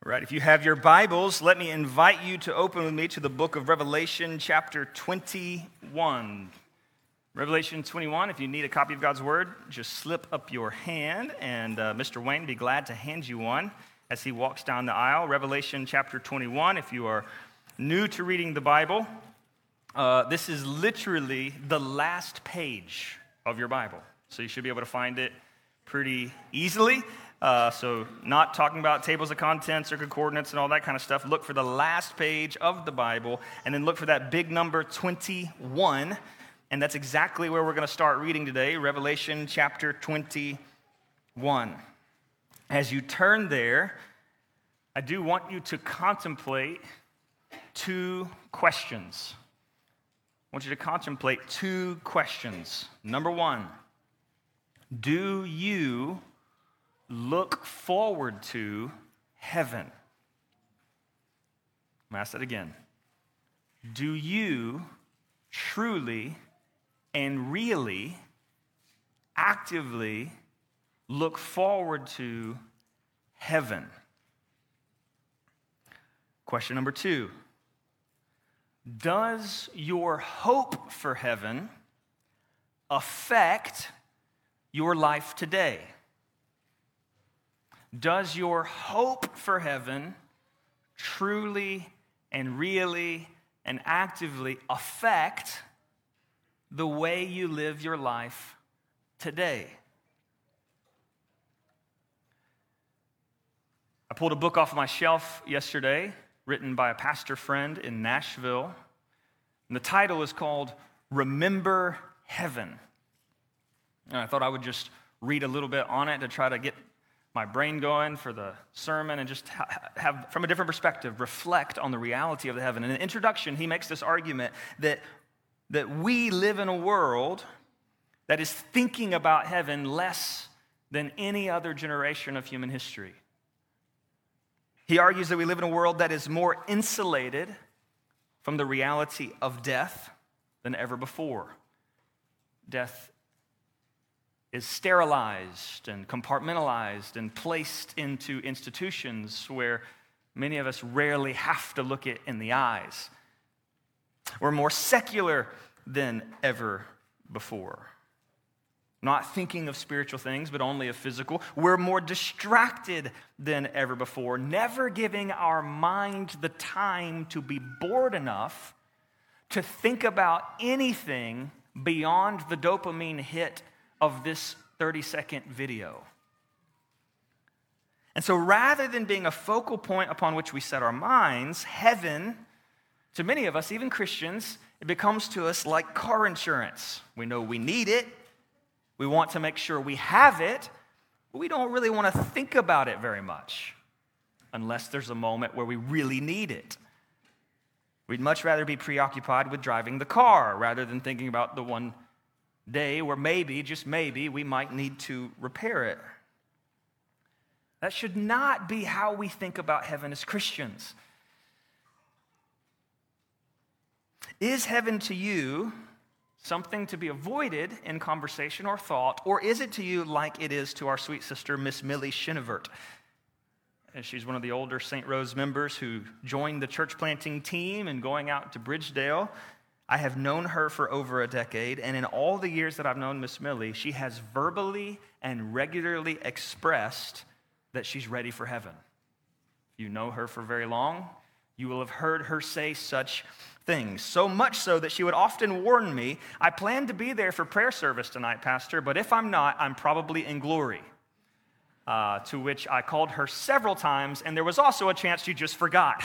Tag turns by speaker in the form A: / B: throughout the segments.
A: All right, if you have your Bibles, let me invite you to open with me to the book of Revelation, chapter 21. Revelation 21, if you need a copy of God's Word, just slip up your hand, and Mr. Wayne will be glad to hand you one as he walks down the aisle. Revelation chapter 21, if you are new to reading the Bible, this is literally the last page of your Bible, so you should be able to find it pretty easily. So not talking about tables of contents or concordance and all that kind of stuff. Look for the last page of the Bible, and then look for that big number 21, and that's exactly where we're going to start reading today, Revelation chapter 21. As you turn there, I do want you to contemplate two questions. I want you to contemplate two questions. Number one, do you look forward to heaven? I'm going to ask that again. Do you truly and really, actively look forward to heaven? Question number two. Does your hope for heaven affect your life today? Does your hope for heaven truly and really and actively affect the way you live your life today? I pulled a book off my shelf yesterday, written by a pastor friend in Nashville, and the title is called Remember Heaven. And I thought I would just read a little bit on it to try to get my brain going for the sermon and just have, from a different perspective, reflect on the reality of the heaven. In the introduction, he makes this argument that we live in a world that is thinking about heaven less than any other generation of human history. He argues that we live in a world that is more insulated from the reality of death than ever before. Death is sterilized and compartmentalized and placed into institutions where many of us rarely have to look it in the eyes. We're more secular than ever before. Not thinking of spiritual things, but only of physical. We're more distracted than ever before, never giving our mind the time to be bored enough to think about anything beyond the dopamine hit of this 30-second video. And so rather than being a focal point upon which we set our minds, heaven, to many of us, even Christians, it becomes to us like car insurance. We know we need it. We want to make sure we have it, but we don't really want to think about it very much unless there's a moment where we really need it. We'd much rather be preoccupied with driving the car rather than thinking about the one day where maybe, just maybe, we might need to repair it. That should not be how we think about heaven as Christians. Is heaven to you something to be avoided in conversation or thought, or is it to you like it is to our sweet sister, Miss Millie Shinivert? And she's one of the older St. Rose members who joined the church planting team and going out to Bridgedale. I have known her for over a decade, and in all the years that I've known Miss Millie, she has verbally and regularly expressed that she's ready for heaven. If you know her for very long, you will have heard her say such things. So much so that she would often warn me, I plan to be there for prayer service tonight, Pastor, but if I'm not, I'm probably in glory. To which I called her several times, and there was also a chance you just forgot.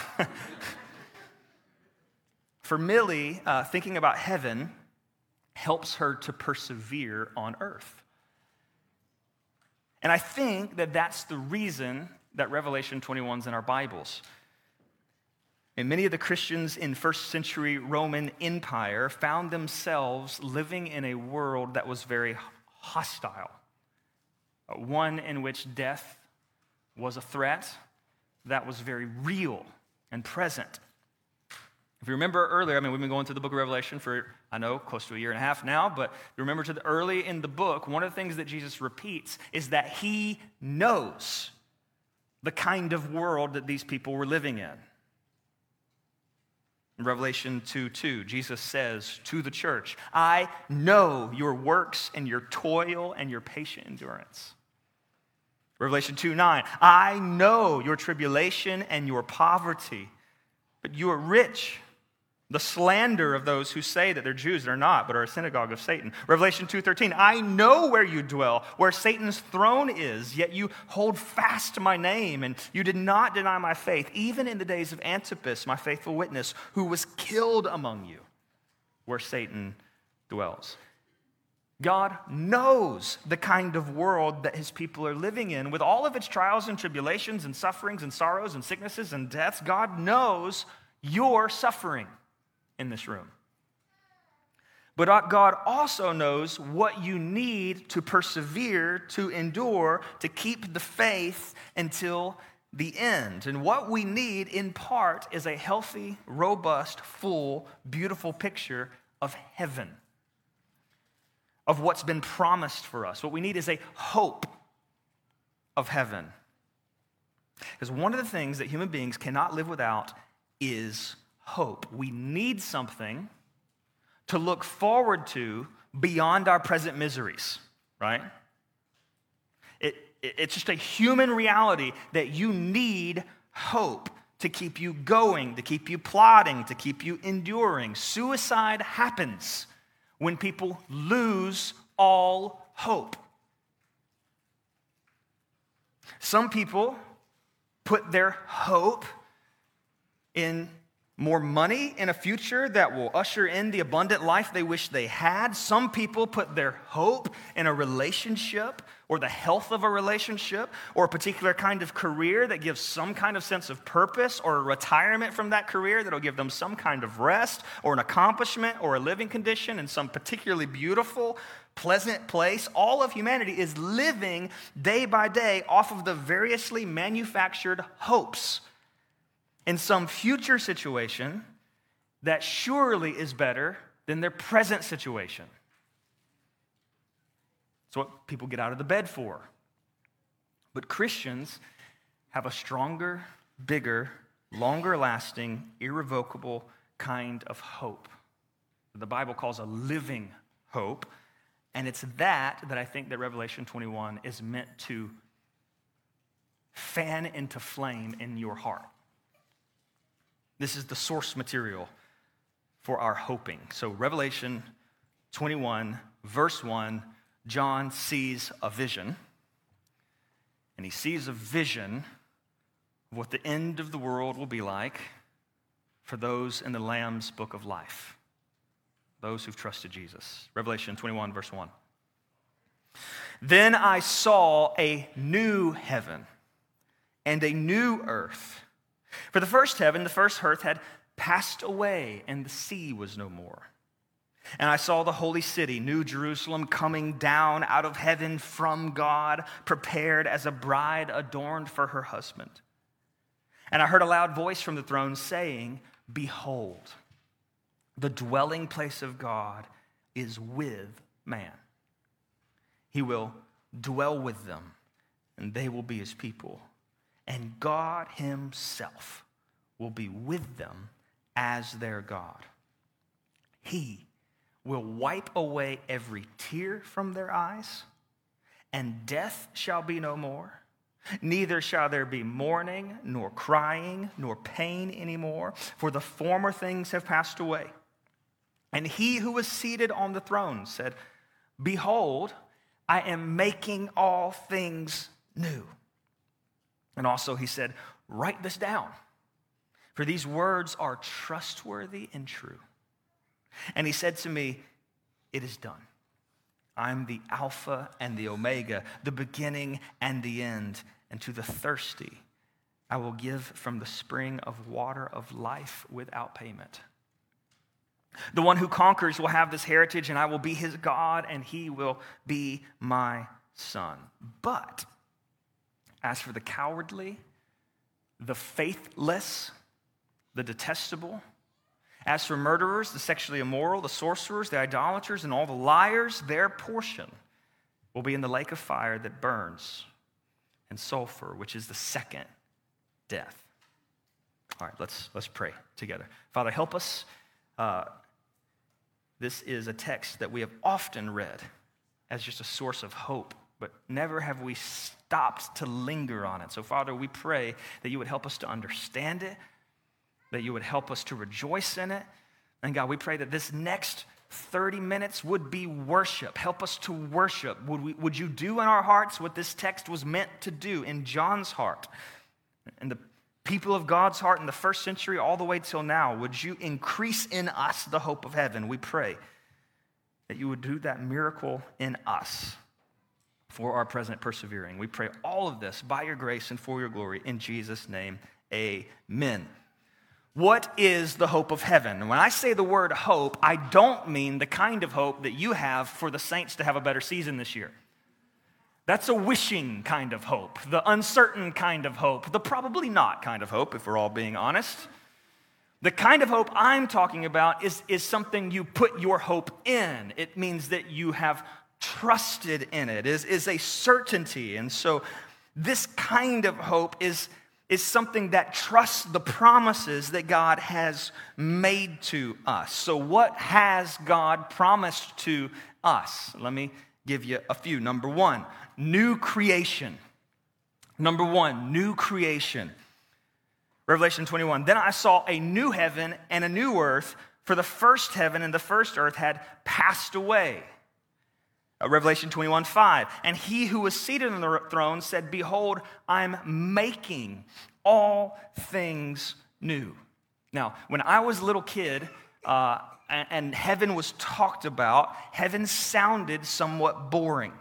A: For Millie, thinking about heaven helps her to persevere on earth. And I think that that's the reason that Revelation 21 is in our Bibles. And many of the Christians in first century Roman Empire found themselves living in a world that was very hostile. One in which death was a threat that was very real and present. If you remember earlier, we've been going through the book of Revelation for, close to a year and a half now, but you remember early in the book, one of the things that Jesus repeats is that he knows the kind of world that these people were living in. In Revelation 2:2, Jesus says to the church, I know your works and your toil and your patient endurance. Revelation 2:9, I know your tribulation and your poverty, but you are rich. The slander of those who say that they're Jews that are not, but are a synagogue of Satan. Revelation 2:13, I know where you dwell, where Satan's throne is, yet you hold fast to my name, and you did not deny my faith, even in the days of Antipas, my faithful witness, who was killed among you, where Satan dwells. God knows the kind of world that his people are living in. With all of its trials and tribulations and sufferings and sorrows and sicknesses and deaths, God knows your suffering in this room. But God also knows what you need to persevere, to endure, to keep the faith until the end. And what we need, in part, is a healthy, robust, full, beautiful picture of heaven, of what's been promised for us. What we need is a hope of heaven. Because one of the things that human beings cannot live without is hope. We need something to look forward to beyond our present miseries, right? It's just a human reality that you need hope to keep you going, to keep you plodding, to keep you enduring. Suicide happens when people lose all hope. Some people put their hope in more money in a future that will usher in the abundant life they wish they had. Some people put their hope in a relationship or the health of a relationship or a particular kind of career that gives some kind of sense of purpose, or a retirement from that career that will give them some kind of rest or an accomplishment or a living condition in some particularly beautiful, pleasant place. All of humanity is living day by day off of the variously manufactured hopes in some future situation that surely is better than their present situation. It's what people get out of the bed for. But Christians have a stronger, bigger, longer lasting, irrevocable kind of hope. The Bible calls a living hope, and it's that I think that Revelation 21 is meant to fan into flame in your heart. This is the source material for our hoping. So Revelation 21, verse 1, John sees a vision. And he sees a vision of what the end of the world will be like for those in the Lamb's book of life, those who've trusted Jesus. Revelation 21, verse 1. Then I saw a new heaven and a new earth. For the first heaven, the first earth had passed away, and the sea was no more. And I saw the holy city, New Jerusalem, coming down out of heaven from God, prepared as a bride adorned for her husband. And I heard a loud voice from the throne saying, Behold, the dwelling place of God is with man. He will dwell with them, and they will be his people. And God himself will be with them as their God. He will wipe away every tear from their eyes, and death shall be no more. Neither shall there be mourning, nor crying, nor pain anymore, for the former things have passed away. And he who was seated on the throne said, Behold, I am making all things new. And also he said, Write this down, for these words are trustworthy and true. And he said to me, It is done. I'm the Alpha and the Omega, the beginning and the end. And to the thirsty, I will give from the spring of water of life without payment. The one who conquers will have this heritage, and I will be his God, and he will be my son. But as for the cowardly, the faithless, the detestable, as for murderers, the sexually immoral, the sorcerers, the idolaters, and all the liars, their portion will be in the lake of fire that burns and sulfur, which is the second death. All right, let's pray together. Father, help us. This is a text that we have often read as just a source of hope, but never have we stopped to linger on it. So, Father, we pray that you would help us to understand it, that you would help us to rejoice in it. And God, we pray that this next 30 minutes would be worship. Help us to worship. Would you do in our hearts what this text was meant to do in John's heart and the people of God's heart in the first century all the way till now? Would you increase in us the hope of heaven? We pray that you would do that miracle in us for our present persevering. We pray all of this by your grace and for your glory. In Jesus' name, amen. What is the hope of heaven? When I say the word hope, I don't mean the kind of hope that you have for the Saints to have a better season this year. That's a wishing kind of hope, the uncertain kind of hope, the probably not kind of hope, if we're all being honest. The kind of hope I'm talking about is something you put your hope in. It means that you have trusted in it, is a certainty. And so this kind of hope is something that trusts the promises that God has made to us. So what has God promised to us? Let me give you a few. Number one, new creation. Number one, new creation. Revelation 21, then I saw a new heaven and a new earth, for the first heaven and the first earth had passed away. Revelation 21:5, and he who was seated on the throne said, behold, I'm making all things new. Now, when I was a little kid and heaven was talked about, heaven sounded somewhat boring.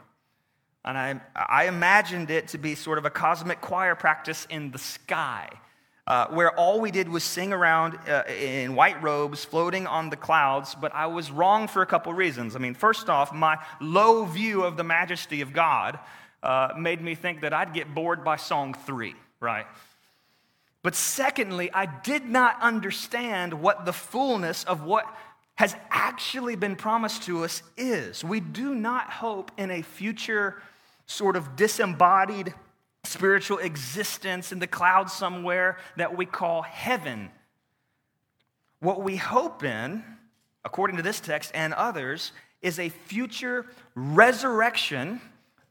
A: And I imagined it to be sort of a cosmic choir practice in the sky, where all we did was sing around in white robes floating on the clouds, but I was wrong for a couple reasons. I mean, first off, my low view of the majesty of God made me think that I'd get bored by song 3, right? But secondly, I did not understand what the fullness of what has actually been promised to us is. We do not hope in a future sort of disembodied spiritual existence in the clouds somewhere that we call heaven. What we hope in, according to this text and others, is a future resurrection,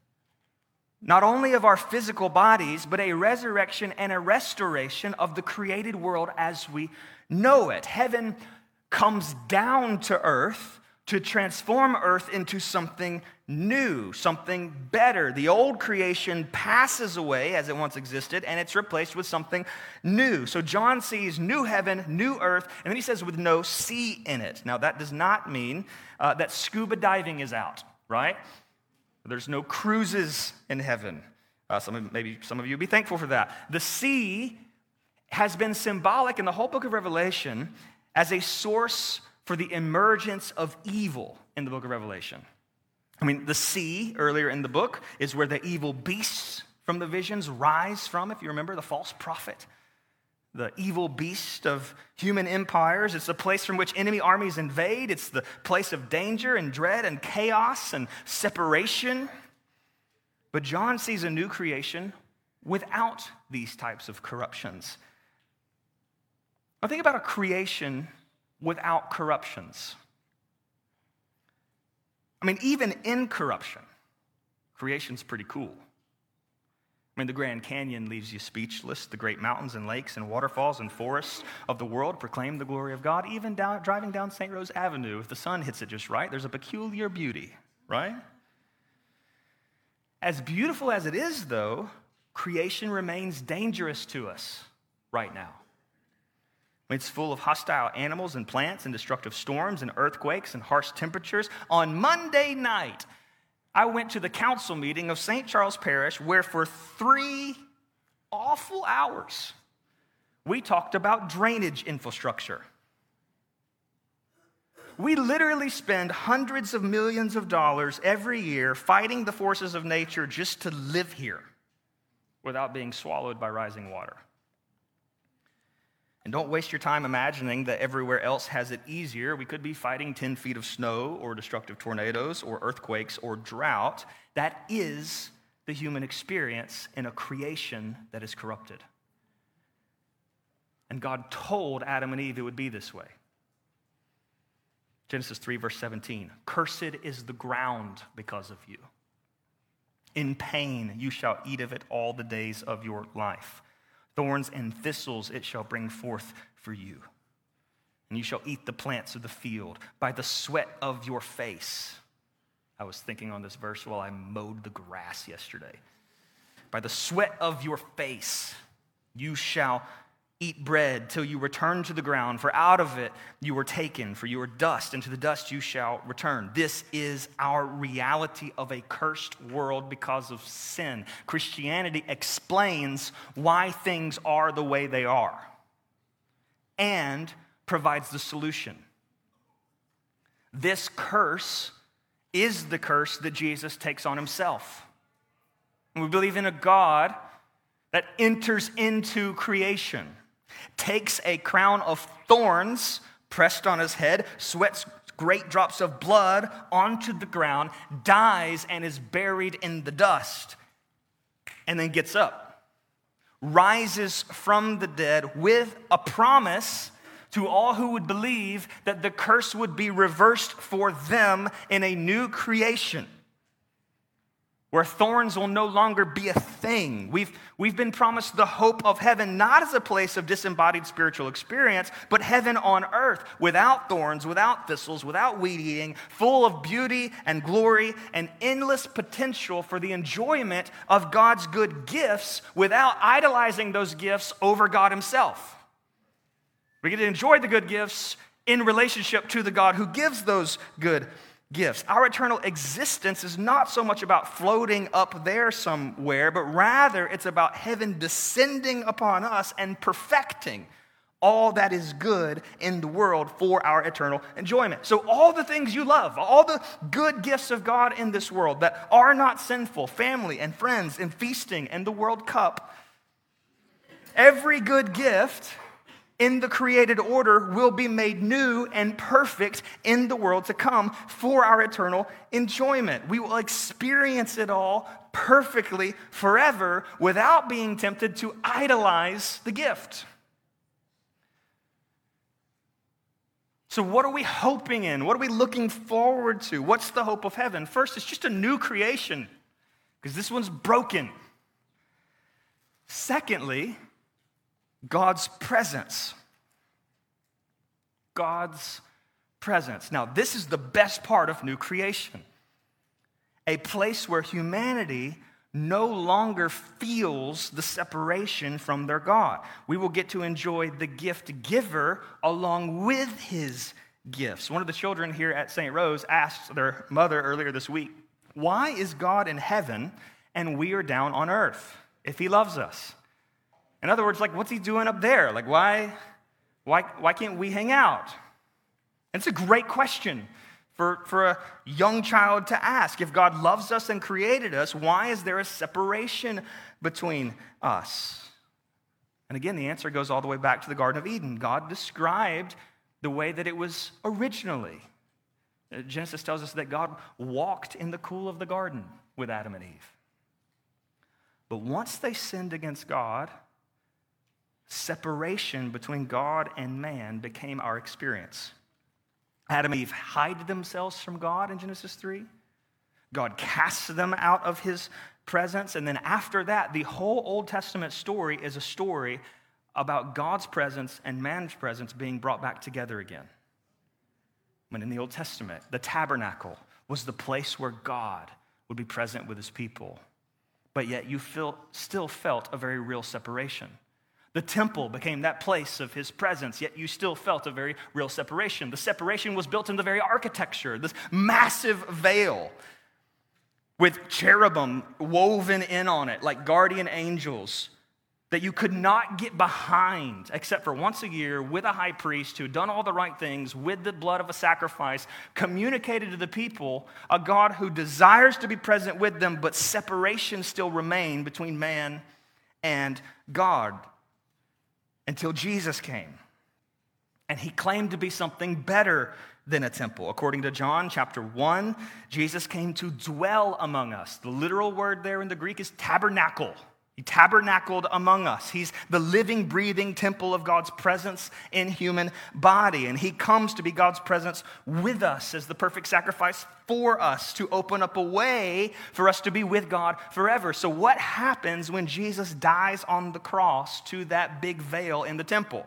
A: not only of our physical bodies, but a resurrection and a restoration of the created world as we know it. Heaven comes down to earth to transform earth into something new, something better. The old creation passes away as it once existed, and it's replaced with something new. So John sees new heaven, new earth, and then he says with no sea in it. Now that does not mean that scuba diving is out, right? There's no cruises in heaven. Maybe some of you would be thankful for that. The sea has been symbolic in the whole book of Revelation as a source for the emergence of evil in the book of Revelation. I mean, the sea, earlier in the book, is where the evil beasts from the visions rise from, if you remember, the false prophet, the evil beast of human empires. It's the place from which enemy armies invade. It's the place of danger and dread and chaos and separation. But John sees a new creation without these types of corruptions. Now think about a creation without corruptions. I mean, even in corruption, creation's pretty cool. I mean, the Grand Canyon leaves you speechless. The great mountains and lakes and waterfalls and forests of the world proclaim the glory of God. Even driving down St. Rose Avenue, if the sun hits it just right, there's a peculiar beauty, right? As beautiful as it is, though, creation remains dangerous to us right now. It's full of hostile animals and plants and destructive storms and earthquakes and harsh temperatures. On Monday night, I went to the council meeting of St. Charles Parish where for 3 awful hours we talked about drainage infrastructure. We literally spend hundreds of millions of dollars every year fighting the forces of nature just to live here without being swallowed by rising water. And don't waste your time imagining that everywhere else has it easier. We could be fighting 10 feet of snow or destructive tornadoes or earthquakes or drought. That is the human experience in a creation that is corrupted. And God told Adam and Eve it would be this way. Genesis 3, verse 17. Cursed is the ground because of you. In pain you shall eat of it all the days of your life. Thorns and thistles it shall bring forth for you. And you shall eat the plants of the field by the sweat of your face. I was thinking on this verse while I mowed the grass yesterday. By the sweat of your face you shall eat bread till you return to the ground, for out of it you were taken, for you are dust, and to the dust you shall return. This is our reality of a cursed world because of sin. Christianity explains why things are the way they are and provides the solution. This curse is the curse that Jesus takes on himself. And we believe in a God that enters into creation, takes a crown of thorns pressed on his head, sweats great drops of blood onto the ground, dies and is buried in the dust, and then gets up, rises from the dead with a promise to all who would believe that the curse would be reversed for them in a new creation, where thorns will no longer be a thing. We've been promised the hope of heaven, not as a place of disembodied spiritual experience, but heaven on earth, without thorns, without thistles, without weed eating, full of beauty and glory and endless potential for the enjoyment of God's good gifts without idolizing those gifts over God himself. We get to enjoy the good gifts in relationship to the God who gives those good gifts. Our eternal existence is not so much about floating up there somewhere, but rather it's about heaven descending upon us and perfecting all that is good in the world for our eternal enjoyment. So all the things you love, all the good gifts of God in this world that are not sinful, family and friends and feasting and the World Cup, every good gift in the created order will be made new and perfect in the world to come for our eternal enjoyment. We will experience it all perfectly forever without being tempted to idolize the gift. So what are we hoping in? What are we looking forward to? What's the hope of heaven? First, it's just a new creation, because this one's broken. Secondly, God's presence. God's presence. Now, this is the best part of new creation. A place where humanity no longer feels the separation from their God. We will get to enjoy the gift giver along with his gifts. One of the children here at St. Rose asked their mother earlier this week, why is God in heaven and we are down on earth if he loves us? In other words, like, what's he doing up there? Like, why can't we hang out? And it's a great question for a young child to ask. If God loves us and created us, why is there a separation between us? And again, the answer goes all the way back to the Garden of Eden. God described the way that it was originally. Genesis tells us that God walked in the cool of the garden with Adam and Eve. But once they sinned against God, separation between God and man became our experience. Adam and Eve hid themselves from God in Genesis 3. God cast them out of his presence. And then after that, the whole Old Testament story is a story about God's presence and man's presence being brought back together again. When in the Old Testament, the tabernacle was the place where God would be present with his people. But yet you still felt a very real separation. The temple became that place of his presence, yet you still felt a very real separation. The separation was built in the very architecture, this massive veil with cherubim woven in on it like guardian angels that you could not get behind except for once a year with a high priest who had done all the right things with the blood of a sacrifice, communicated to the people a God who desires to be present with them, but separation still remained between man and God. Until Jesus came. And he claimed to be something better than a temple. According to John chapter 1, Jesus came to dwell among us. The literal word there in the Greek is tabernacle. He tabernacled among us. He's the living, breathing temple of God's presence in human body. And he comes to be God's presence with us as the perfect sacrifice for us to open up a way for us to be with God forever. So what happens when Jesus dies on the cross to that big veil in the temple?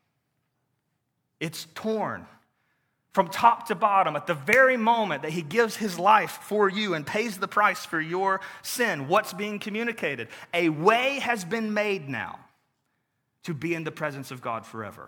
A: It's torn from top to bottom at the very moment that he gives his life for you and pays the price for your sin. What's being communicated? A way has been made now to be in the presence of God forever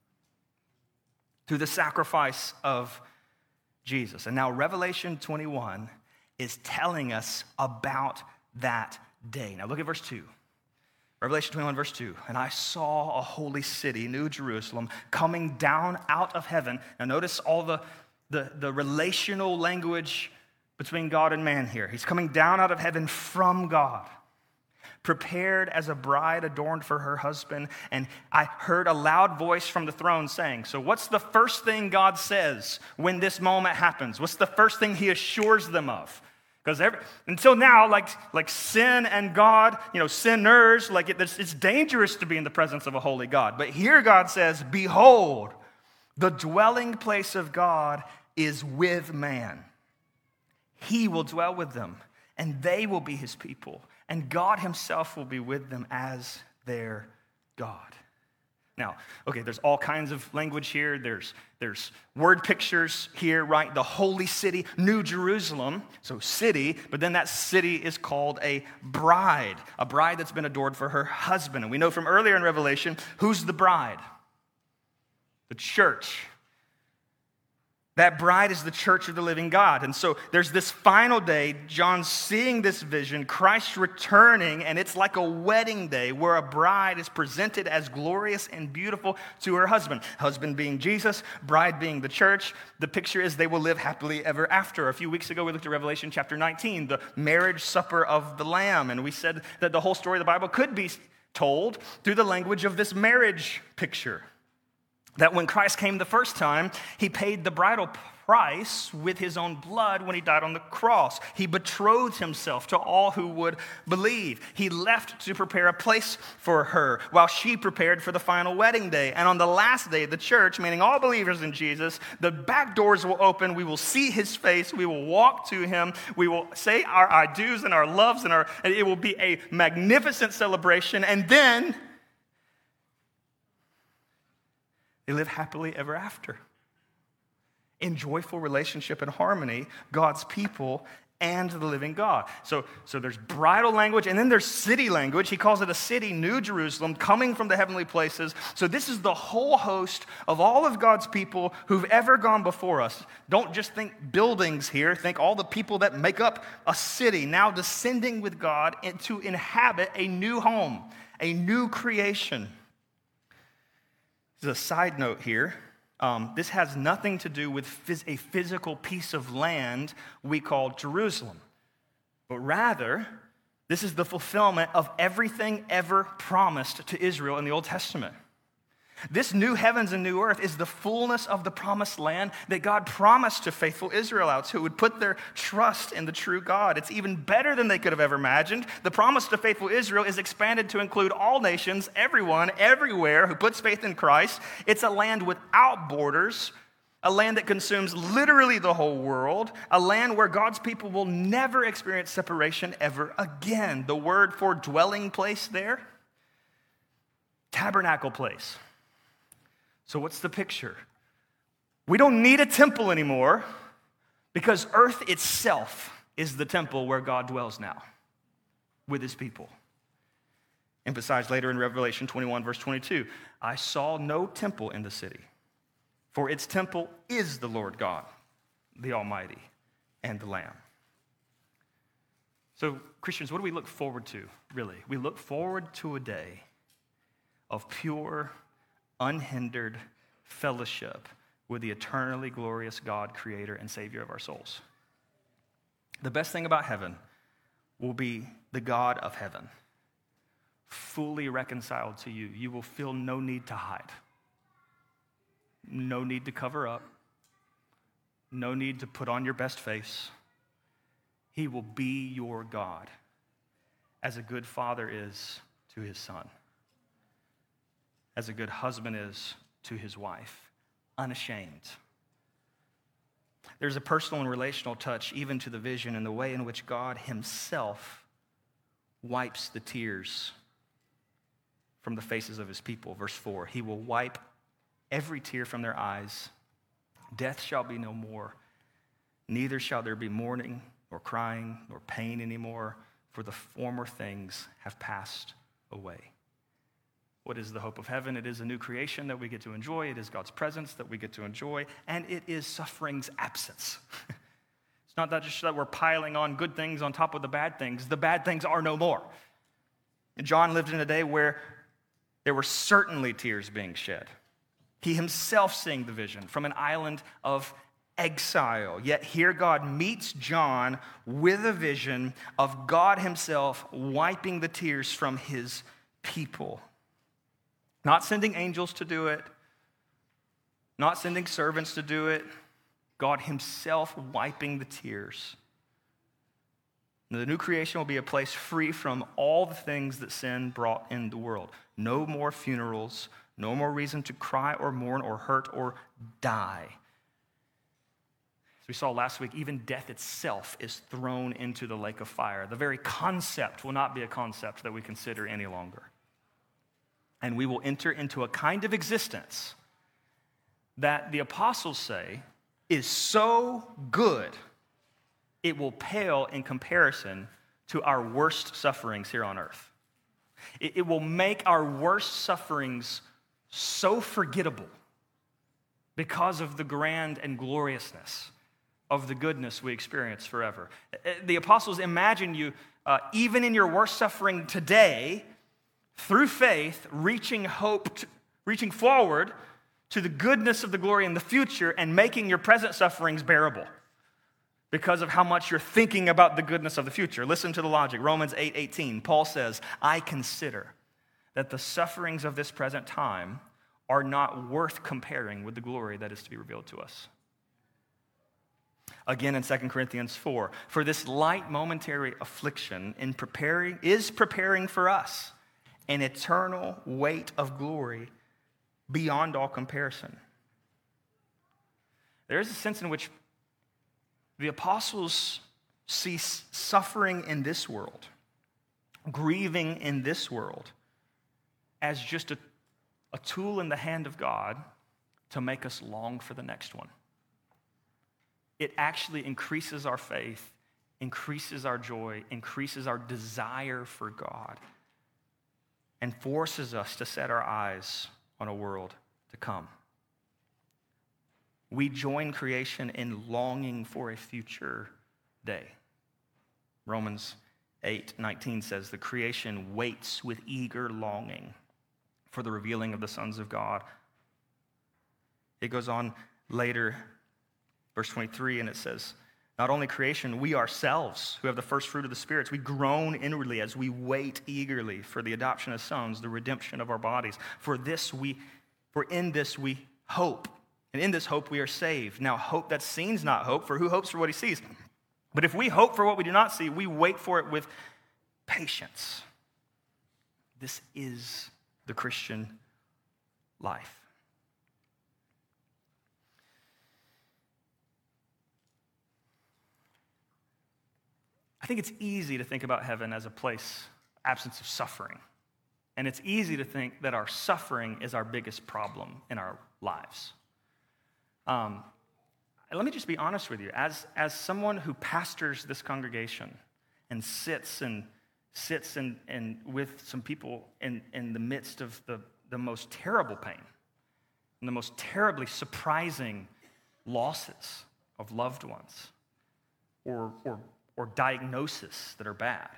A: through the sacrifice of Jesus. And now Revelation 21 is telling us about that day. Now look at verse 2. Revelation 21, verse 2, and I saw a holy city, New Jerusalem, coming down out of heaven. Now notice all the relational language between God and man here. He's coming down out of heaven from God, prepared as a bride adorned for her husband. And I heard a loud voice from the throne saying, so what's the first thing God says when this moment happens? What's the first thing he assures them of? Because until now, like sin and God, sinners, it's dangerous to be in the presence of a holy God. But here God says, behold, the dwelling place of God is with man. He will dwell with them, and they will be his people. And God himself will be with them as their God. Now, okay, there's all kinds of language here. There's word pictures here, right? The holy city, New Jerusalem, so city, but then that city is called a bride that's been adored for her husband. And we know from earlier in Revelation, who's the bride? The church. That bride is the church of the living God. And so there's this final day, John's seeing this vision, Christ returning, and it's like a wedding day where a bride is presented as glorious and beautiful to her husband. Husband being Jesus, bride being the church. The picture is they will live happily ever after. A few weeks ago, we looked at Revelation chapter 19, the marriage supper of the Lamb, and we said that the whole story of the Bible could be told through the language of this marriage picture. That when Christ came the first time, he paid the bridal price with his own blood when he died on the cross. He betrothed himself to all who would believe. He left to prepare a place for her while she prepared for the final wedding day. And on the last day, the church, meaning all believers in Jesus, the back doors will open. We will see his face. We will walk to him. We will say our I do's and our loves, and it will be a magnificent celebration. And then they live happily ever after in joyful relationship and harmony, God's people and the living God. So there's bridal language, and then there's city language. He calls it a city, New Jerusalem, coming from the heavenly places. So this is the whole host of all of God's people who've ever gone before us. Don't just think buildings here. Think all the people that make up a city now descending with God to inhabit a new home, a new creation. As a side note here, this has nothing to do with a physical piece of land we call Jerusalem, but rather, this is the fulfillment of everything ever promised to Israel in the Old Testament. This new heavens and new earth is the fullness of the promised land that God promised to faithful Israelites who would put their trust in the true God. It's even better than they could have ever imagined. The promise to faithful Israel is expanded to include all nations, everyone, everywhere who puts faith in Christ. It's a land without borders, a land that consumes literally the whole world, a land where God's people will never experience separation ever again. The word for dwelling place there, tabernacle place. So what's the picture? We don't need a temple anymore because earth itself is the temple where God dwells now with his people. Emphasized later in Revelation 21, verse 22, I saw no temple in the city, for its temple is the Lord God, the Almighty, and the Lamb. So Christians, what do we look forward to, really? We look forward to a day of pure, unhindered fellowship with the eternally glorious God, creator and savior of our souls. The best thing about heaven will be the God of heaven, fully reconciled to you. You will feel no need to hide, no need to cover up, No need to put on your best face. He will be your God, as a good father is to his son, as a good husband is to his wife, unashamed. There's a personal and relational touch even to the vision and the way in which God himself wipes the tears from the faces of his people. Verse 4, he will wipe every tear from their eyes. Death shall be no more. Neither shall there be mourning, nor crying, nor pain anymore, for the former things have passed away. What is the hope of heaven? It is a new creation that we get to enjoy. It is God's presence that we get to enjoy. And it is suffering's absence. It's not that just that we're piling on good things on top of the bad things. The bad things are no more. And John lived in a day where there were certainly tears being shed. He himself seeing the vision from an island of exile. Yet here God meets John with a vision of God himself wiping the tears from his people. Not sending angels to do it, not sending servants to do it, God himself wiping the tears. The new creation will be a place free from all the things that sin brought in the world. No more funerals, no more reason to cry or mourn or hurt or die. As we saw last week, even death itself is thrown into the lake of fire. The very concept will not be a concept that we consider any longer. And we will enter into a kind of existence that the apostles say is so good, it will pale in comparison to our worst sufferings here on earth. It will make our worst sufferings so forgettable because of the grand and gloriousness of the goodness we experience forever. The apostles imagine you, even in your worst suffering today, through faith, reaching forward to the goodness of the glory in the future and making your present sufferings bearable because of how much you're thinking about the goodness of the future. Listen to the logic. Romans 8:18, Paul says, I consider that the sufferings of this present time are not worth comparing with the glory that is to be revealed to us. Again in 2 Corinthians 4, for this light momentary affliction is preparing for us an eternal weight of glory beyond all comparison. There is a sense in which the apostles see suffering in this world, grieving in this world, as just a tool in the hand of God to make us long for the next one. It actually increases our faith, increases our joy, increases our desire for God, and forces us to set our eyes on a world to come. We join creation in longing for a future day. Romans 8:19 says, the creation waits with eager longing for the revealing of the sons of God. It goes on later, verse 23, and it says, not only creation, we ourselves, who have the first fruit of the spirits, we groan inwardly as we wait eagerly for the adoption as sons, the redemption of our bodies. For in this we hope, and in this hope we are saved. Now hope that seems not hope, for who hopes for what he sees? But if we hope for what we do not see, we wait for it with patience. This is the Christian life. I think it's easy to think about heaven as a place, absence of suffering. And it's easy to think that our suffering is our biggest problem in our lives. Let me just be honest with you. As someone who pastors this congregation and sits with some people in the midst of the most terrible pain and the most terribly surprising losses of loved ones or diagnoses that are bad.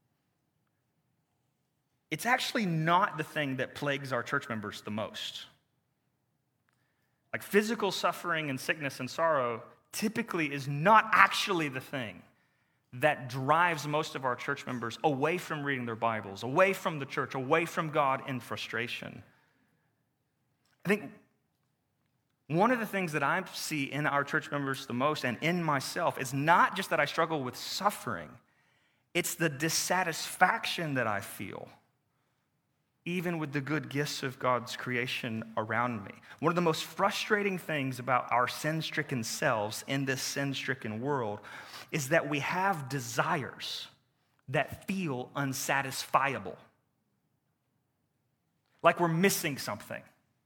A: It's actually not the thing that plagues our church members the most. Like physical suffering and sickness and sorrow typically is not actually the thing that drives most of our church members away from reading their Bibles, away from the church, away from God in frustration. I think One of the things that I see in our church members the most and in myself is not just that I struggle with suffering, it's the dissatisfaction that I feel, even with the good gifts of God's creation around me. One of the most frustrating things about our sin-stricken selves in this sin-stricken world is that we have desires that feel unsatisfiable, like we're missing something.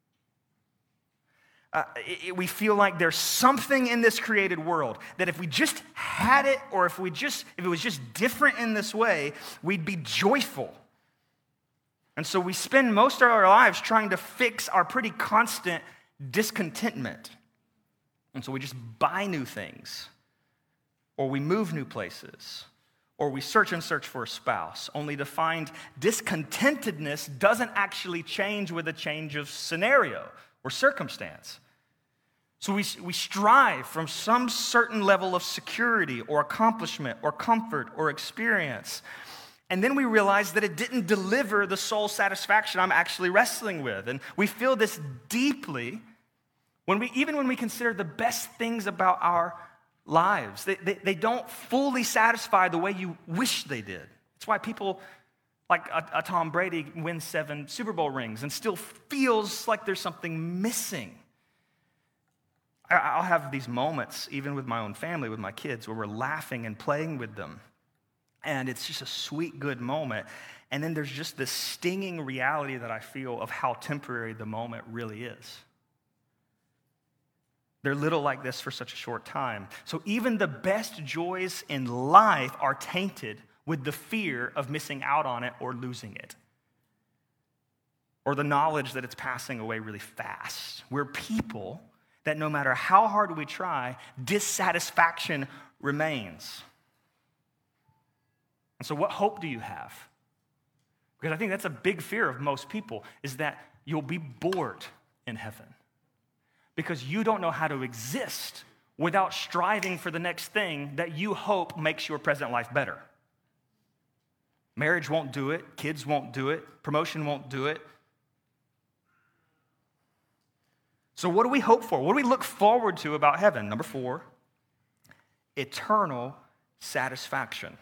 A: We feel like there's something in this created world that if we just had it, or if it was just different in this way, we'd be joyful. And so we spend most of our lives trying to fix our pretty constant discontentment. And so we just buy new things, or we move new places, or we search for a spouse, only to find discontentedness doesn't actually change with a change of scenario or circumstance. So we strive from some certain level of security or accomplishment or comfort or experience. And then we realize that it didn't deliver the soul satisfaction I'm actually wrestling with. And we feel this deeply even when we consider the best things about our lives. They don't fully satisfy the way you wish they did. That's why people like a Tom Brady wins 7 Super Bowl rings and still feels like there's something missing. I'll have these moments, even with my own family, with my kids, where we're laughing and playing with them. And it's just a sweet, good moment. And then there's just this stinging reality that I feel of how temporary the moment really is. They're little like this for such a short time. So even the best joys in life are tainted with the fear of missing out on it or losing it, or the knowledge that it's passing away really fast. We're people that no matter how hard we try, dissatisfaction remains. And so what hope do you have? Because I think that's a big fear of most people, is that you'll be bored in heaven because you don't know how to exist without striving for the next thing that you hope makes your present life better. Marriage won't do it. Kids won't do it. Promotion won't do it. So what do we hope for? What do we look forward to about heaven? Number 4, eternal satisfaction.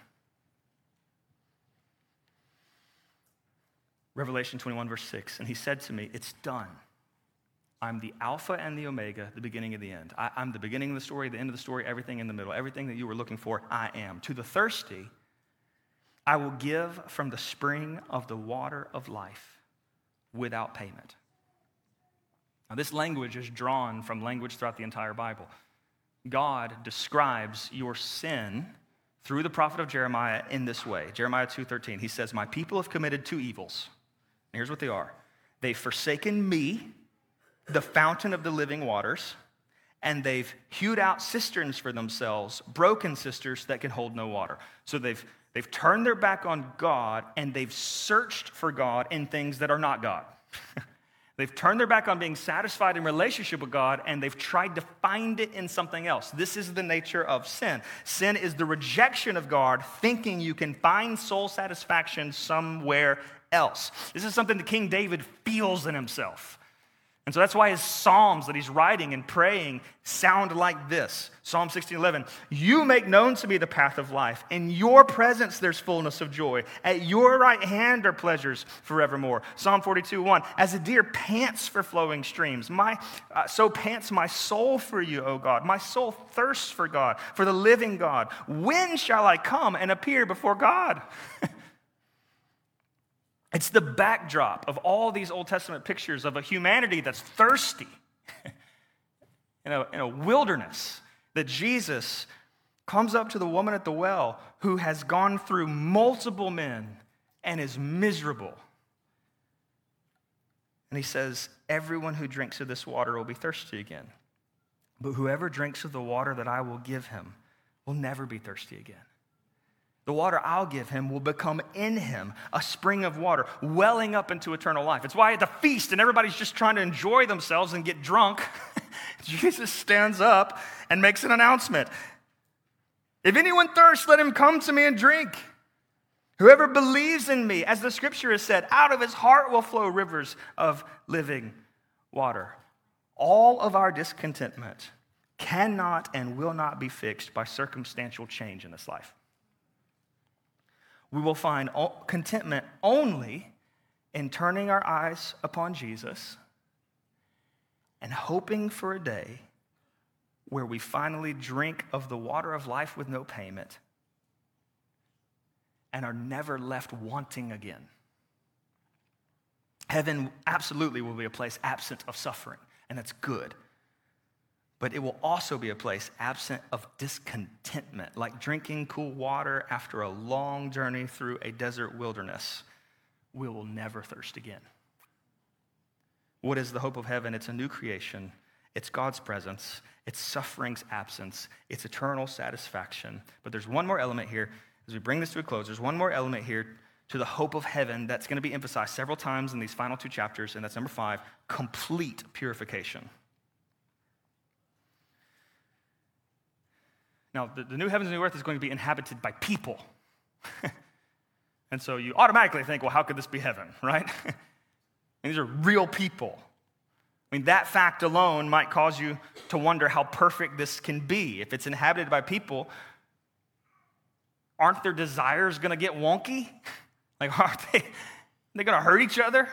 A: Revelation 21, verse 6, and he said to me, "It's done. I'm the Alpha and the Omega, the beginning and the end. I'm the beginning of the story, the end of the story, everything in the middle. Everything that you were looking for, I am. To the thirsty, I will give from the spring of the water of life without payment." Now, this language is drawn from language throughout the entire Bible. God describes your sin through the prophet of Jeremiah in this way. Jeremiah 2:13, he says, "My people have committed 2 evils. And here's what they are. They've forsaken me, the fountain of the living waters, and they've hewed out cisterns for themselves, broken cisterns that can hold no water." So they've turned their back on God, and they've searched for God in things that are not God. They've turned their back on being satisfied in relationship with God, and they've tried to find it in something else. This is the nature of sin. Sin is the rejection of God, thinking you can find soul satisfaction somewhere else. This is something that King David feels in himself. And so that's why his psalms that he's writing and praying sound like this. Psalm 16:11, "You make known to me the path of life. In your presence there's fullness of joy. At your right hand are pleasures forevermore." Psalm 42:1, "As a deer pants for flowing streams, so pants my soul for you, O God. My soul thirsts for God, for the living God. When shall I come and appear before God?" It's the backdrop of all these Old Testament pictures of a humanity that's thirsty in a wilderness, that Jesus comes up to the woman at the well who has gone through multiple men and is miserable. And he says, "Everyone who drinks of this water will be thirsty again. But whoever drinks of the water that I will give him will never be thirsty again. The water I'll give him will become in him a spring of water, welling up into eternal life." It's why at the feast and everybody's just trying to enjoy themselves and get drunk, Jesus stands up and makes an announcement. "If anyone thirsts, let him come to me and drink. Whoever believes in me, as the scripture has said, out of his heart will flow rivers of living water." All of our discontentment cannot and will not be fixed by circumstantial change in this life. We will find contentment only in turning our eyes upon Jesus and hoping for a day where we finally drink of the water of life with no payment and are never left wanting again. Heaven absolutely will be a place absent of suffering, and that's good. But it will also be a place absent of discontentment, like drinking cool water after a long journey through a desert wilderness. We will never thirst again. What is the hope of heaven? It's a new creation. It's God's presence. It's suffering's absence. It's eternal satisfaction. But there's one more element here. As we bring this to a close, there's one more element here to the hope of heaven that's going to be emphasized several times in these final two chapters, and that's number 5, complete purification. Now, the new heavens and new earth is going to be inhabited by people. And so you automatically think, well, how could this be heaven, right? And these are real people. I mean, that fact alone might cause you to wonder how perfect this can be. If it's inhabited by people, aren't their desires going to get wonky? Like, aren't they going to hurt each other?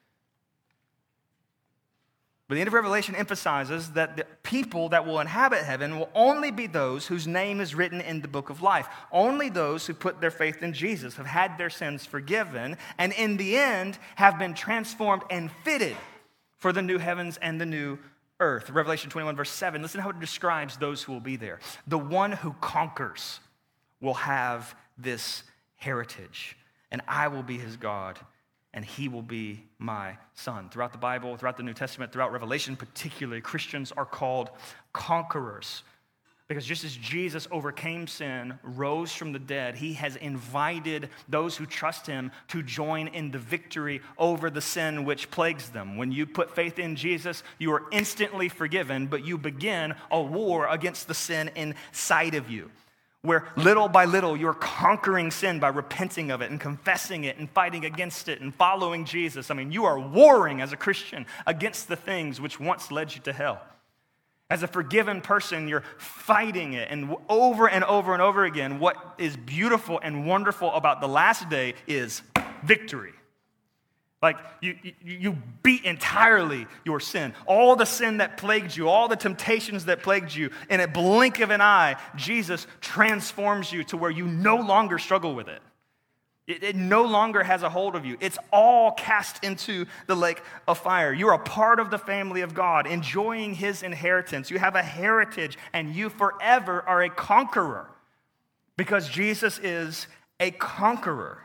A: But the end of Revelation emphasizes that the people that will inhabit heaven will only be those whose name is written in the book of life. Only those who put their faith in Jesus, have had their sins forgiven, and in the end have been transformed and fitted for the new heavens and the new earth. Revelation 21 verse 7, listen how it describes those who will be there. The one who conquers will have this heritage, and I will be his God, and he will be my son. Throughout the Bible, throughout the New Testament, throughout Revelation particularly, Christians are called conquerors. Because just as Jesus overcame sin, rose from the dead, he has invited those who trust him to join in the victory over the sin which plagues them. When you put faith in Jesus, you are instantly forgiven, but you begin a war against the sin inside of you, where little by little you're conquering sin by repenting of it and confessing it and fighting against it and following Jesus. I mean, you are warring as a Christian against the things which once led you to hell. As a forgiven person, you're fighting it. And over and over and over again, what is beautiful and wonderful about the last day is victory. Like, you beat entirely your sin. All the sin that plagued you, all the temptations that plagued you, in a blink of an eye, Jesus transforms you to where you no longer struggle with it. It no longer has a hold of you. It's all cast into the lake of fire. You're a part of the family of God, enjoying his inheritance. You have a heritage, and you forever are a conqueror because Jesus is a conqueror.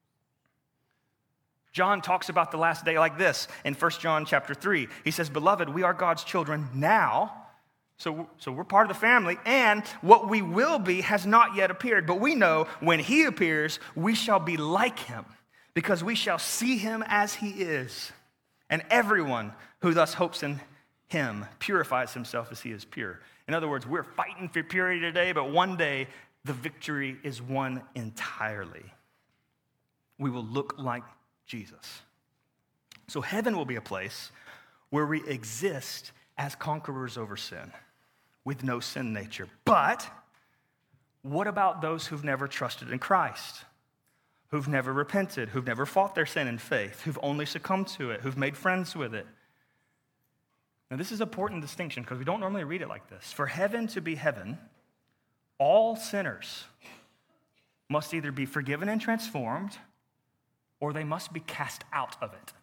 A: John talks about the last day like this in 1 John chapter 3. He says, "Beloved, we are God's children now." So we're part of the family, and what we will be has not yet appeared. But we know when he appears, we shall be like him, because we shall see him as he is. And everyone who thus hopes in him purifies himself as he is pure. In other words, we're fighting for purity today, but one day the victory is won entirely. We will look like Jesus. So heaven will be a place where we exist as conquerors over sin, with no sin nature. But what about those who've never trusted in Christ, who've never repented, who've never fought their sin in faith, who've only succumbed to it, who've made friends with it? Now, this is an important distinction because we don't normally read it like this. For heaven to be heaven, all sinners must either be forgiven and transformed, or they must be cast out of it.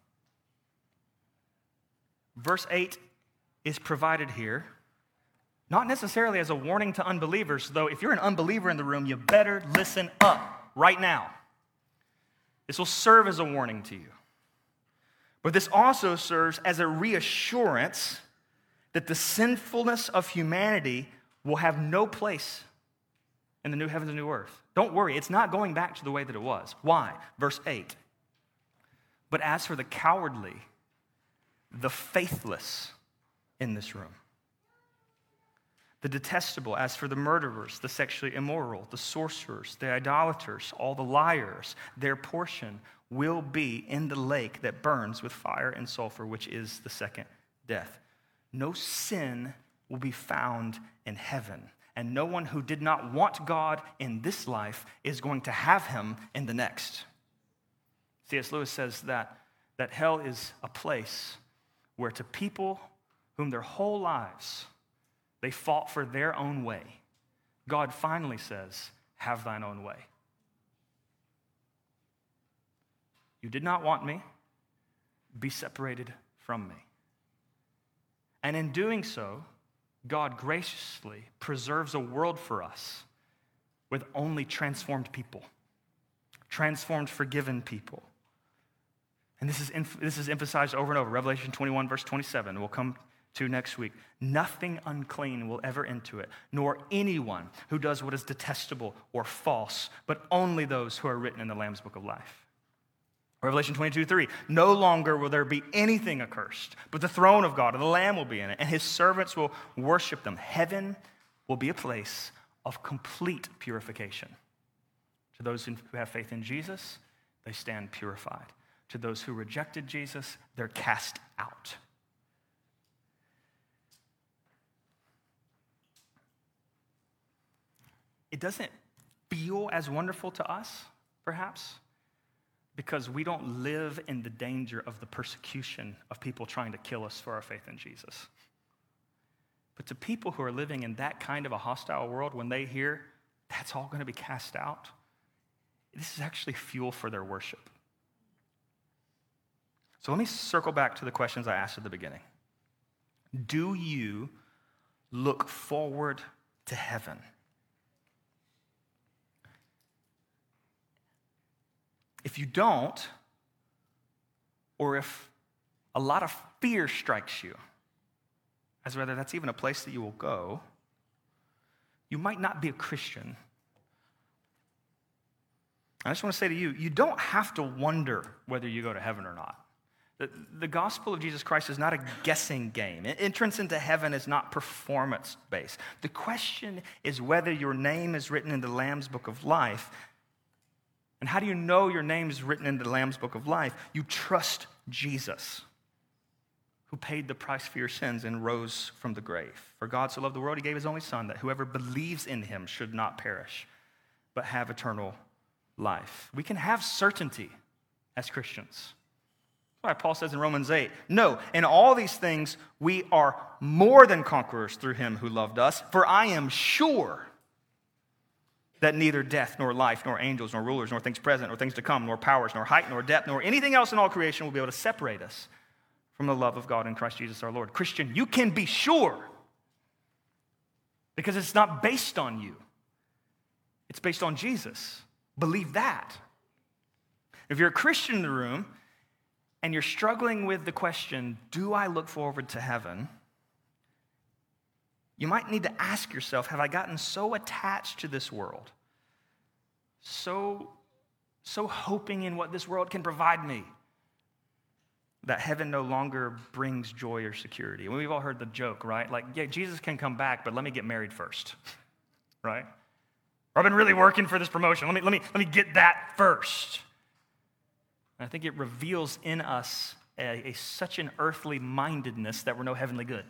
A: Verse 8 is provided here, not necessarily as a warning to unbelievers, though if you're an unbeliever in the room, you better listen up right now. This will serve as a warning to you. But this also serves as a reassurance that the sinfulness of humanity will have no place in the new heavens and new earth. Don't worry, it's not going back to the way that it was. Why? Verse 8. But as for the cowardly, the faithless in this room, the detestable, as for the murderers, the sexually immoral, the sorcerers, the idolaters, all the liars, their portion will be in the lake that burns with fire and sulfur, which is the second death. no sin will be found in heaven. And no one who did not want God in this life is going to have him in the next. C.S. Lewis says that hell is a place where to people whom their whole lives they fought for their own way, God finally says, have thine own way. You did not want me, be separated from me. And in doing so, God graciously preserves a world for us with only transformed people, transformed, forgiven people. And this is emphasized over and over. Revelation 21, verse 27, we'll come to next week. Nothing unclean will ever enter it, nor anyone who does what is detestable or false, but only those who are written in the Lamb's Book of Life. Revelation 22:3, no longer will there be anything accursed, but the throne of God and the Lamb will be in it, and his servants will worship them. Heaven will be a place of complete purification. To those who have faith in Jesus, they stand purified. To those who rejected Jesus, they're cast out. It doesn't feel as wonderful to us, perhaps, because we don't live in the danger of the persecution of people trying to kill us for our faith in Jesus. But to people who are living in that kind of a hostile world, when they hear that's all going to be cast out, this is actually fuel for their worship. So let me circle back to the questions I asked at the beginning. Do you look forward to heaven? If you don't, or if a lot of fear strikes you, as whether that's even a place that you will go, you might not be a Christian. I just want to say to you, you don't have to wonder whether you go to heaven or not. The gospel of Jesus Christ is not a guessing game. Entrance into heaven is not performance-based. The question is whether your name is written in the Lamb's Book of Life. And how do you know your name is written in the Lamb's Book of Life? You trust Jesus, who paid the price for your sins and rose from the grave. For God so loved the world, he gave his only Son, that whoever believes in him should not perish, but have eternal life. We can have certainty as Christians. That's why Paul says in Romans 8, no, in all these things we are more than conquerors through him who loved us, for I am sure that neither death, nor life, nor angels, nor rulers, nor things present, nor things to come, nor powers, nor height, nor depth, nor anything else in all creation will be able to separate us from the love of God in Christ Jesus our Lord. Christian, you can be sure because it's not based on you. It's based on Jesus. Believe that. If you're a Christian in the room and you're struggling with the question, do I look forward to heaven? You might need to ask yourself, have I gotten so attached to this world, so hoping in what this world can provide me, that heaven no longer brings joy or security? And we've all heard the joke, right? Like, yeah, Jesus can come back, but let me get married first, right? Or I've been really working for this promotion. Let me get that first. And I think it reveals in us such an earthly mindedness that we're no heavenly good.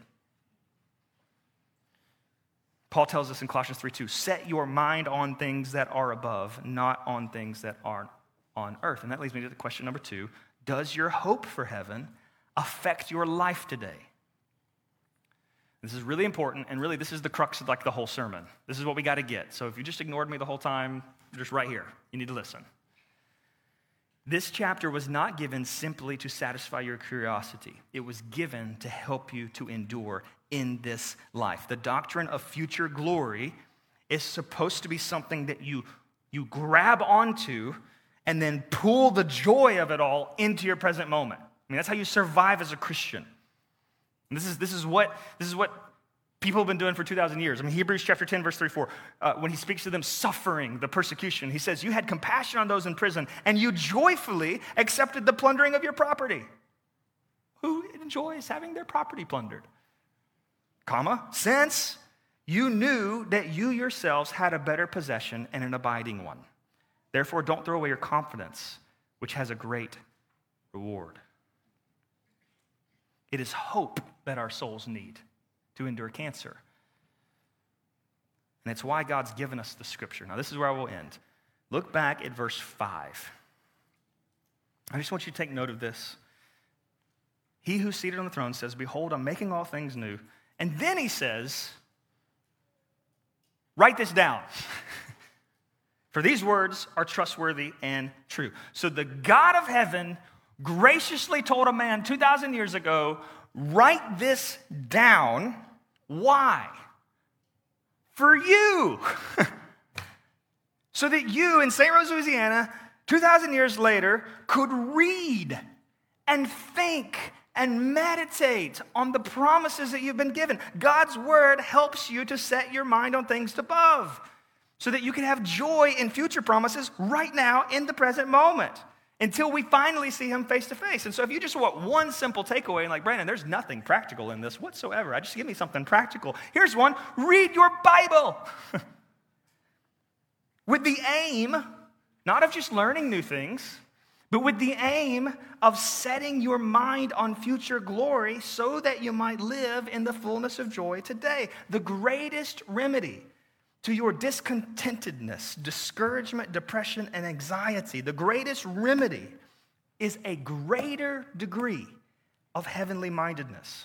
A: Paul tells us in Colossians 3:2, set your mind on things that are above, not on things that are on earth. And that leads me to the question number 2. Does your hope for heaven affect your life today? This is really important, and really this is the crux of like the whole sermon. This is what we got to get. So if you just ignored me the whole time, just right here, you need to listen. This chapter was not given simply to satisfy your curiosity. It was given to help you to endure in this life. The doctrine of future glory is supposed to be something that you grab onto and then pull the joy of it all into your present moment. I mean, that's how you survive as a Christian. And this is what people have been doing for 2,000 years. I mean, Hebrews chapter 10, verse 34, when he speaks to them suffering the persecution, he says, you had compassion on those in prison, and you joyfully accepted the plundering of your property. Who enjoys having their property plundered? Since you knew that you yourselves had a better possession and an abiding one. Therefore, don't throw away your confidence, which has a great reward. It is hope that our souls need to endure cancer. And it's why God's given us the scripture. Now, this is where I will end. Look back at verse 5. I just want you to take note of this. He who's seated on the throne says, behold, I'm making all things new. And then he says, write this down. For these words are trustworthy and true. So the God of heaven graciously told a man 2,000 years ago, write this down. Why? For you. So that you in St. Rose, Louisiana, 2,000 years later, could read and think and meditate on the promises that you've been given. God's word helps you to set your mind on things above so that you can have joy in future promises right now in the present moment until we finally see him face to face. And so if you just want one simple takeaway, and like, Brandon, there's nothing practical in this whatsoever. I just give me something practical. Here's one. Read your Bible. With the aim, not of just learning new things, but with the aim of setting your mind on future glory so that you might live in the fullness of joy today. The greatest remedy to your discontentedness, discouragement, depression, and anxiety, the greatest remedy is a greater degree of heavenly mindedness.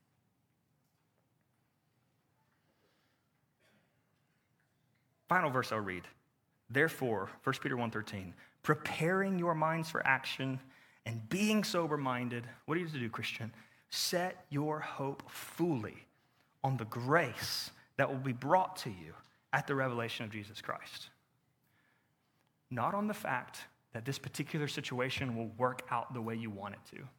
A: Final verse I'll read. Therefore, 1 Peter 1:13, preparing your minds for action and being sober-minded. What are you to do, Christian? Set your hope fully on the grace that will be brought to you at the revelation of Jesus Christ. Not on the fact that this particular situation will work out the way you want it to.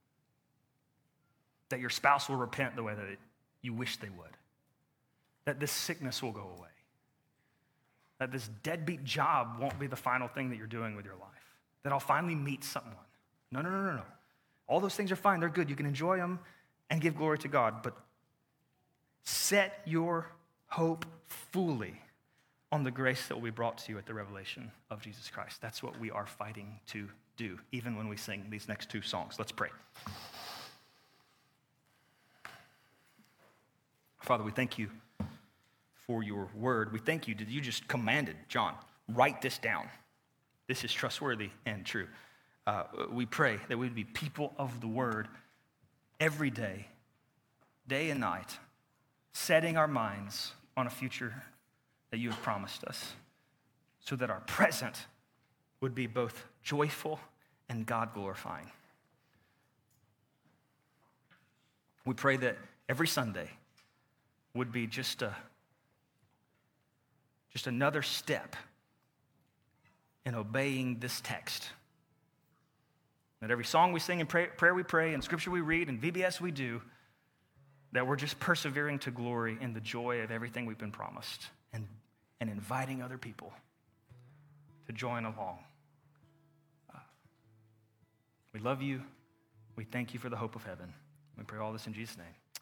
A: That your spouse will repent the way that you wish they would. That this sickness will go away. That this deadbeat job won't be the final thing that you're doing with your life. That I'll finally meet someone. No. All those things are fine. They're good. You can enjoy them and give glory to God. But set your hope fully on the grace that will be brought to you at the revelation of Jesus Christ. That's what we are fighting to do, even when we sing these next two songs. Let's pray. Father, we thank you for your word. We thank you that you just commanded John, write this down. This is trustworthy and true. We pray that we would be people of the word every day, day and night, setting our minds on a future that you have promised us so that our present would be both joyful and God-glorifying. We pray that every Sunday would be just another step in obeying this text. That every song we sing and prayer we pray and scripture we read and VBS we do, that we're just persevering to glory in the joy of everything we've been promised and inviting other people to join along. We love you. We thank you for the hope of heaven. We pray all this in Jesus' name.